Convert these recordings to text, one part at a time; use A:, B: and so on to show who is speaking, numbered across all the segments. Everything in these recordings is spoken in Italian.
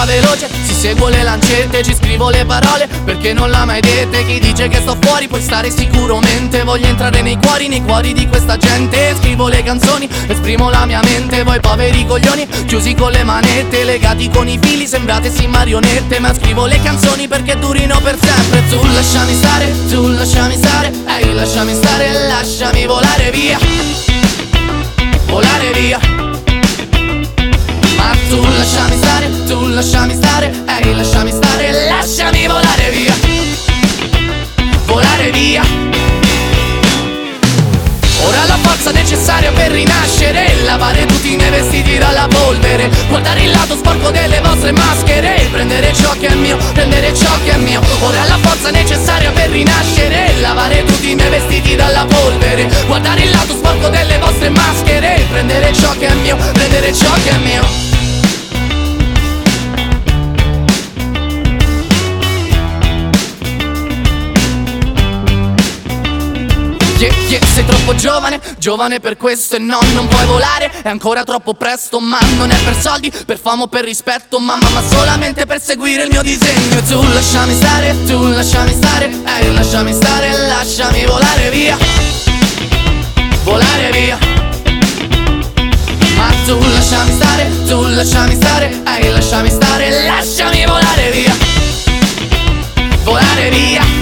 A: veloce, si seguo le lancette, ci scrivo le parole perché non l'ha mai dette. Chi dice che sto fuori puoi stare sicuramente. Voglio entrare nei cuori di questa gente. Scrivo le canzoni, esprimo la mia mente. Voi poveri coglioni, chiusi con le manette, legati con i fili, sembrate sì marionette. Ma scrivo le canzoni perché durino per sempre. Tu lasciami stare, tu lasciami stare, ehi lasciami stare, lasciami volare via. Volare via. Ma tu lasciami stare, ehi lasciami stare, lasciami volare via. Volare via. Ora la forza necessaria per rinascere, lavare tutti i miei vestiti dalla polvere, guardare il lato sporco delle vostre maschere, prendere ciò che è mio, prendere ciò che è mio. Ora la forza necessaria per rinascere, lavare tutti i miei vestiti dalla polvere, guardare il lato sporco delle vostre maschere, prendere ciò che è mio, prendere ciò che è mio. Sei troppo giovane, giovane per questo e no, non puoi volare, è ancora troppo presto, ma non è per soldi, per fama o per rispetto, mamma, ma solamente per seguire il mio disegno. Tu lasciami stare, ehi lasciami stare, lasciami volare via. Volare via. Ma tu lasciami stare, ehi lasciami stare, lasciami volare via. Volare via.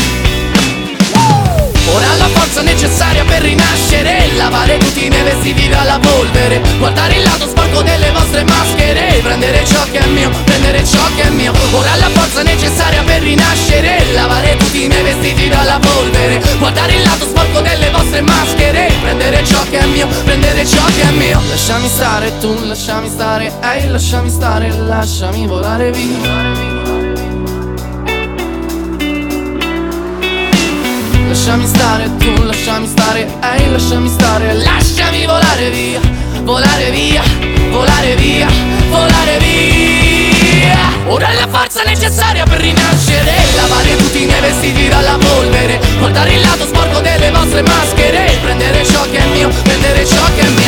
A: Ora la forza necessaria per rinascere, lavare tutti i miei vestiti dalla polvere, guardare il lato sporco delle vostre maschere, prendere ciò che è mio, prendere ciò che è mio. Ora la forza necessaria per rinascere, lavare tutti i miei vestiti dalla polvere, guardare il lato sporco delle vostre maschere, prendere ciò che è mio, prendere ciò che è mio. Lasciami stare, tu lasciami stare, ehi lasciami stare, lasciami volare via. Lasciami stare, tu lasciami stare, ehi lasciami stare, lasciami volare via. Volare via, volare via, volare via. Ora è la forza necessaria per rinascere, lavare tutti i miei vestiti dalla polvere, guardare il lato sporco delle vostre maschere, prendere ciò che è mio, prendere ciò che è mio.